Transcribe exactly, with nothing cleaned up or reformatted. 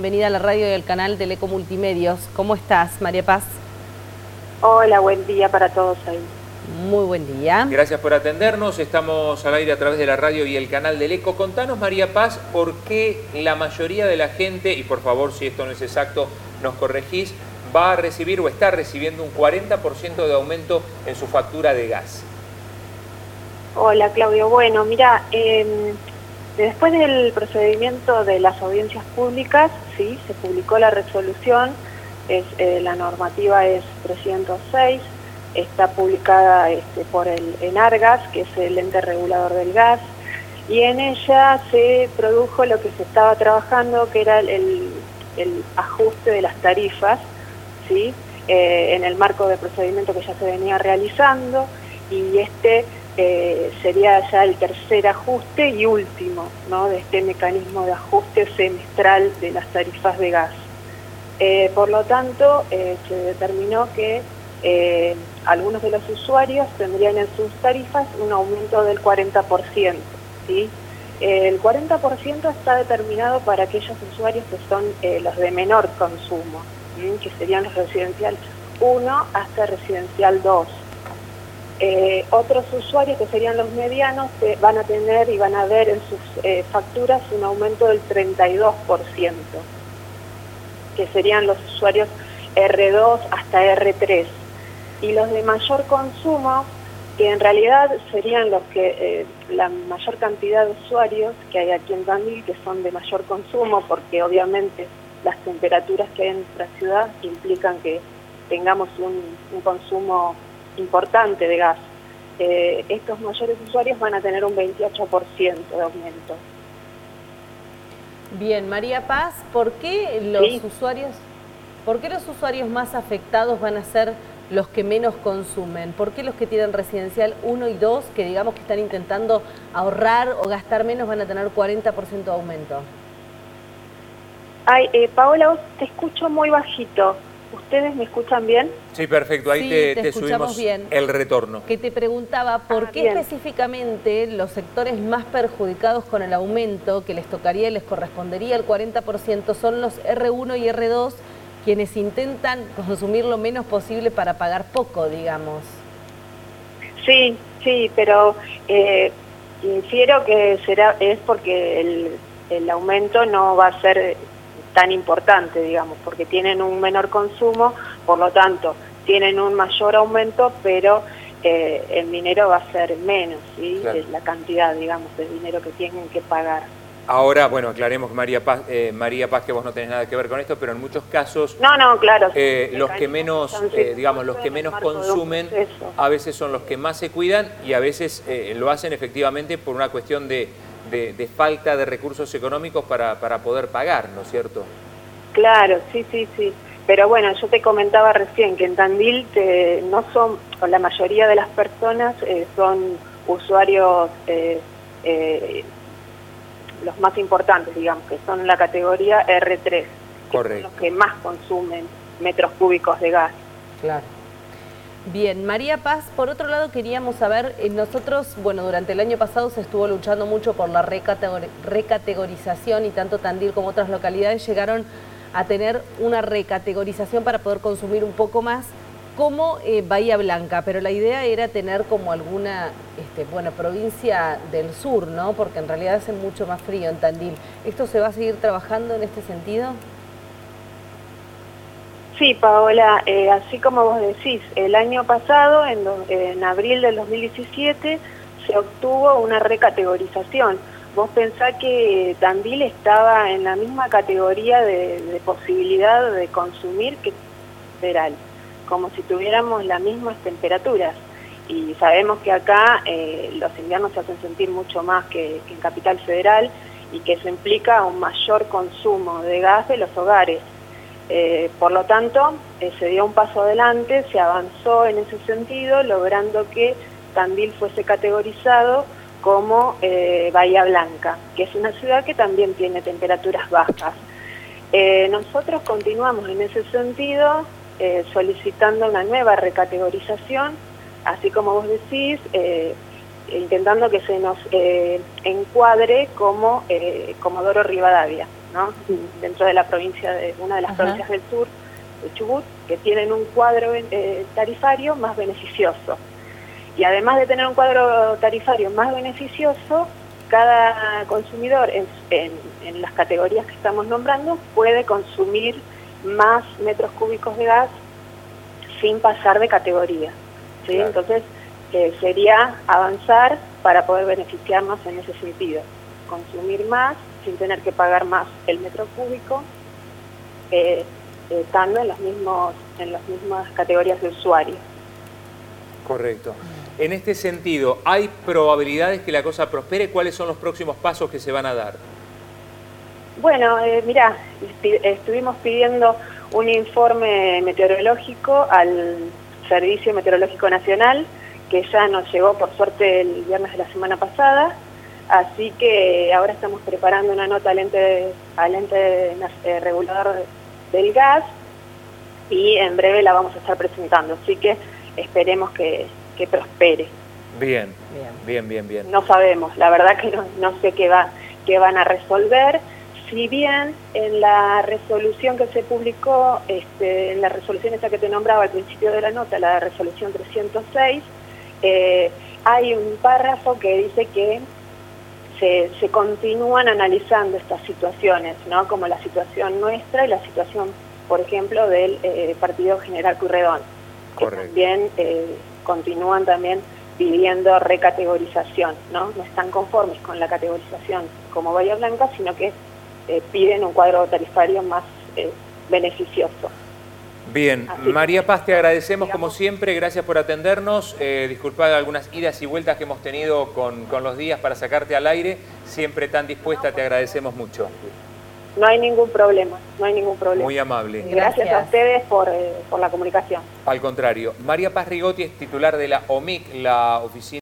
bienvenida a la radio y al canal Teleco Multimedios. ¿Cómo estás, María Paz? Hola, buen día para todos ahí. Muy buen día. Gracias por atendernos. Estamos al aire a través de la radio y el canal del Eco. Contanos, María Paz, por qué la mayoría de la gente, y por favor, si esto no es exacto, nos corregís, va a recibir o está recibiendo un cuarenta por ciento de aumento en su factura de gas. Hola, Claudio. Bueno, mira, eh, después del procedimiento de las audiencias públicas, sí, se publicó la resolución, es, eh, la normativa es trescientos seis, está publicada este, por el ENARGAS, que es el ente regulador del gas, y en ella se produjo lo que se estaba trabajando, que era el, el ajuste de las tarifas, ¿sí? eh, en el marco del procedimiento que ya se venía realizando, y este eh, sería ya el tercer ajuste y último, ¿no?, de este mecanismo de ajuste semestral de las tarifas de gas. Eh, por lo tanto, eh, se determinó que eh, algunos de los usuarios tendrían en sus tarifas un aumento del cuarenta por ciento, ¿sí? Eh, el cuarenta por ciento está determinado para aquellos usuarios que son eh, los de menor consumo, ¿sí?, que serían los residencial uno hasta residencial dos. Eh, otros usuarios, que serían los medianos, eh, van a tener y van a ver en sus eh, facturas un aumento del treinta y dos por ciento, que serían los usuarios erre dos hasta erre tres. Y los de mayor consumo, que en realidad serían los que eh, la mayor cantidad de usuarios que hay aquí en Tandil, que son de mayor consumo, porque obviamente las temperaturas que hay en nuestra ciudad implican que tengamos un, un consumo importante de gas. Eh, estos mayores usuarios van a tener un veintiocho por ciento de aumento. Bien, María Paz, ¿por qué los sí. usuarios, por qué los usuarios más afectados van a ser los que menos consumen? ¿Por qué los que tienen residencial uno y dos, que digamos que están intentando ahorrar o gastar menos, van a tener cuarenta por ciento de aumento? Ay, eh, Paola, vos te escucho muy bajito. ¿Ustedes me escuchan bien? Sí, perfecto. Ahí sí, te, te, te subimos bien. El retorno. Que te preguntaba, ¿por ah, qué bien. específicamente los sectores más perjudicados con el aumento que les tocaría y les correspondería el cuarenta por ciento son los erre uno y erre dos, quienes intentan consumir lo menos posible para pagar poco, digamos? Sí, sí, pero eh, infiero que será es porque el, el aumento no va a ser tan importante, digamos, porque tienen un menor consumo, por lo tanto, tienen un mayor aumento, pero eh, el dinero va a ser menos, ¿sí? Claro. La cantidad, digamos, de dinero que tienen que pagar. Ahora, bueno, aclaremos que María Paz, eh, María Paz, que vos no tenés nada que ver con esto, pero en muchos casos, no, no, claro, eh, los que menos, eh, digamos, los que menos consumen, a veces son los que más se cuidan y a veces eh, lo hacen efectivamente por una cuestión de, de, de falta de recursos económicos para, para poder pagar, ¿no es cierto? Claro, sí, sí, sí. Pero bueno, yo te comentaba recién que en Tandil te, no son, o la mayoría de las personas eh, son usuarios eh, eh, los más importantes, digamos, que son la categoría erre tres, correcto, que son los que más consumen metros cúbicos de gas. Claro. Bien, María Paz, por otro lado queríamos saber, eh, nosotros, bueno, durante el año pasado se estuvo luchando mucho por la recategor recategorización y tanto Tandil como otras localidades llegaron a tener una recategorización para poder consumir un poco más, como eh, Bahía Blanca, pero la idea era tener como alguna, este, bueno, provincia del sur, ¿no? Porque en realidad hace mucho más frío en Tandil. ¿Esto se va a seguir trabajando en este sentido? Sí, Paola, eh, así como vos decís, el año pasado, en, en abril del dos mil diecisiete, se obtuvo una recategorización. Vos pensás que Tandil estaba en la misma categoría de, de posibilidad de consumir que federal, como si tuviéramos las mismas temperaturas. Y sabemos que acá eh, los inviernos se hacen sentir mucho más que, que en Capital Federal y que eso implica un mayor consumo de gas de los hogares. Eh, por lo tanto, eh, se dio un paso adelante, se avanzó en ese sentido, logrando que Tandil fuese categorizado como eh, Bahía Blanca, que es una ciudad que también tiene temperaturas bajas. Eh, nosotros continuamos en ese sentido, eh, solicitando una nueva recategorización, así como vos decís, eh, intentando que se nos eh, encuadre como eh, Comodoro Rivadavia, ¿no? Dentro de la provincia de una de las Ajá. provincias del sur, de Chubut, que tienen un cuadro eh, tarifario más beneficioso. Y además de tener un cuadro tarifario más beneficioso, cada consumidor en, en, en las categorías que estamos nombrando puede consumir más metros cúbicos de gas sin pasar de categoría, ¿sí? Claro. Entonces eh, sería avanzar para poder beneficiarnos en ese sentido, consumir más sin tener que pagar más el metro cúbico, eh, eh, estando en los mismos en las mismas categorías de usuario. Correcto. En este sentido, ¿hay probabilidades que la cosa prospere? ¿Cuáles son los próximos pasos que se van a dar? Bueno, eh, mirá, estuvimos pidiendo un informe meteorológico al Servicio Meteorológico Nacional, que ya nos llegó por suerte el viernes de la semana pasada, así que ahora estamos preparando una nota al ente, al ente eh, regulador del gas y en breve la vamos a estar presentando, así que esperemos que, que prospere. Bien, bien, bien, bien. No sabemos, la verdad que no, no sé qué, va, qué van a resolver. Si bien en la resolución que se publicó, este, en la resolución esa que te nombraba al principio de la nota, la resolución trescientos seis, eh, hay un párrafo que dice que se, se continúan analizando estas situaciones, ¿no? Como la situación nuestra y la situación, por ejemplo, del eh, Partido General Pueyrredón, que Correcto. también eh, continúan también pidiendo recategorización, ¿no? No están conformes con la categorización como Bahía Blanca, sino que Eh, piden un cuadro tarifario más eh, beneficioso. Bien, Así María Paz, te agradecemos digamos, como siempre, gracias por atendernos, eh, disculpad algunas idas y vueltas que hemos tenido con, con los días para sacarte al aire, siempre tan dispuesta, te agradecemos mucho. No hay ningún problema, no hay ningún problema. Muy amable. Gracias, gracias a ustedes por, eh, por la comunicación. Al contrario, María Paz Rigotti es titular de la O M I C, la Oficina